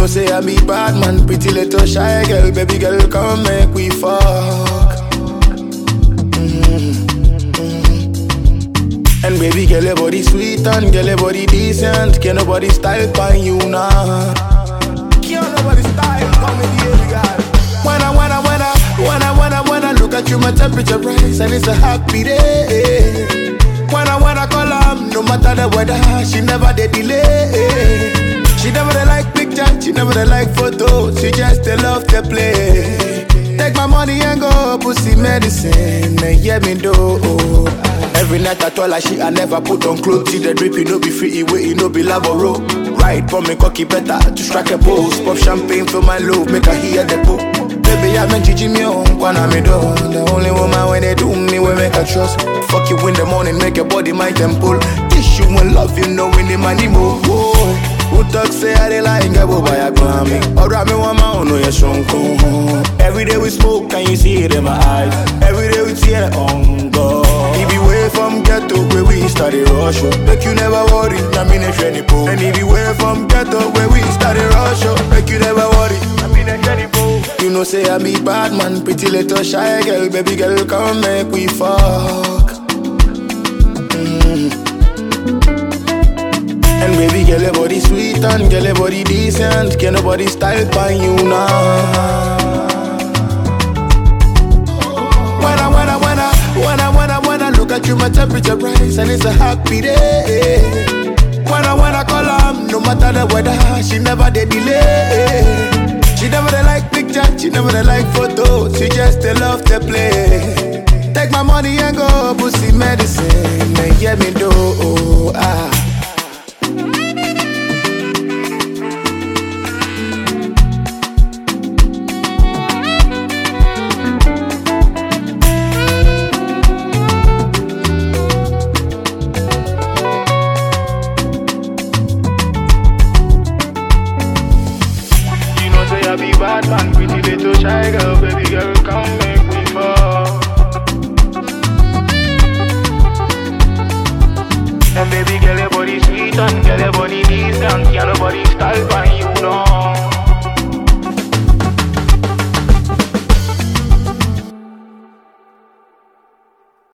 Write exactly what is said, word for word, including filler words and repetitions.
say I be bad man, pretty little shy girl, baby girl, come make we fuck. Mm-hmm. And baby girl, your body sweet and girl, your body decent. Can't nobody style find you now. Can't nobody style come with you, girl. When I, when I, when I, when I, when I, when I look at you, my temperature rise and it's a happy day. When I, when I call her, no matter the weather, she never did delay. She never dey like picture, she never dey like photo. She just dey love to play. Take my money and go pussy medicine, and yeah me do. Every night I told her she I never put on clothes. See the drip, you know be free, it no be lavoro. Ride for me cocky better to strike a pose. Pop champagne for my love, make her hear the book. Baby, I meant Gigi me on, wanna me do. The only woman when they do me, we make her trust. Fuck you in the morning, make your body my temple. Tissue and love, you know when the money move. Who talk say I dey like a boy I call me. Or I me want my own, no you strong. Every day we smoke, can you see it in my eyes? Every day we tear on God. If you way from ghetto where we started rush, make you never worry, I mean a shiny po. And if you way from ghetto where we started rush, make you never worry, I mean a shiny po. You know say I be bad man, pretty little shy girl, baby girl, come make we fuck. Mm. And baby girl, your body sweet and girl, your body decent. Can't nobody style find you now. When I, when I, when I, when I, when I, when I look at you, my temperature rise and it's a happy day. When I, when I call her, no matter the weather, she never did delay. She never dey like picture, she never dey like photo. She just dey love to play. Take my money and go pussy medicine, and yeah me do. Ah. I be bad man, pretty little shy girl, baby girl, come make me fall. And baby girl, your body sweet and girl, your body decent, can't nobody style find